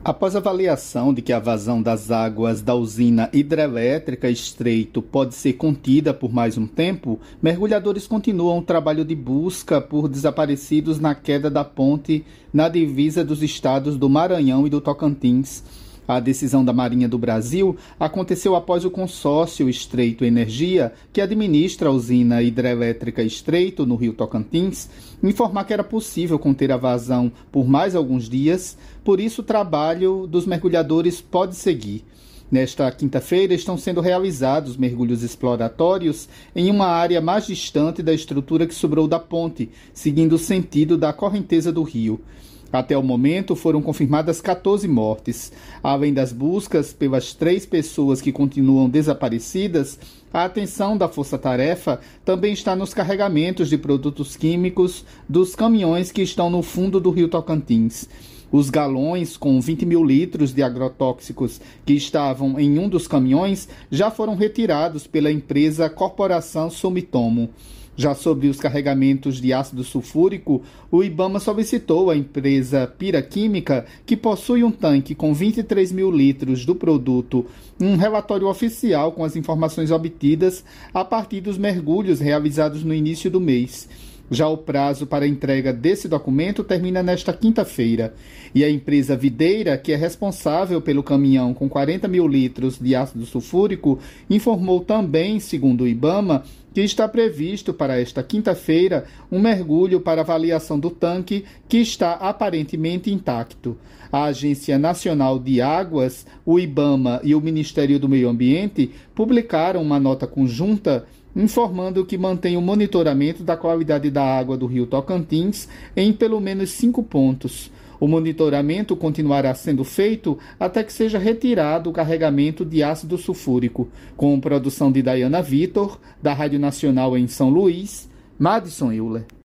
Após a avaliação de que a vazão das águas da usina hidrelétrica Estreito pode ser contida por mais um tempo, mergulhadores continuam o trabalho de busca por desaparecidos na queda da ponte na divisa dos estados do Maranhão e do Tocantins. A decisão da Marinha do Brasil aconteceu após o consórcio Estreito Energia, que administra a usina hidrelétrica Estreito, no Rio Tocantins, informar que era possível conter a vazão por mais alguns dias, por isso o trabalho dos mergulhadores pode seguir. Nesta quinta-feira estão sendo realizados mergulhos exploratórios em uma área mais distante da estrutura que sobrou da ponte, seguindo o sentido da correnteza do rio. Até o momento, foram confirmadas 14 mortes. Além das buscas pelas 3 pessoas que continuam desaparecidas, a atenção da Força Tarefa também está nos carregamentos de produtos químicos dos caminhões que estão no fundo do Rio Tocantins. Os galões com 20 mil litros de agrotóxicos que estavam em um dos caminhões já foram retirados pela empresa Corporação Sumitomo. Já sobre os carregamentos de ácido sulfúrico, o IBAMA solicitou à empresa Piraquímica, que possui um tanque com 23 mil litros do produto, um relatório oficial com as informações obtidas a partir dos mergulhos realizados no início do mês. Já o prazo para a entrega desse documento termina nesta quinta-feira. E a empresa Videira, que é responsável pelo caminhão com 40 mil litros de ácido sulfúrico, informou também, segundo o IBAMA, que está previsto para esta quinta-feira um mergulho para avaliação do tanque, que está aparentemente intacto. A Agência Nacional de Águas, o IBAMA e o Ministério do Meio Ambiente publicaram uma nota conjunta informando que mantém o monitoramento da qualidade da água do Rio Tocantins em pelo menos 5 pontos. O monitoramento continuará sendo feito até que seja retirado o carregamento de ácido sulfúrico, com produção de Dayana Vitor, da Rádio Nacional em São Luís, Madison Euler.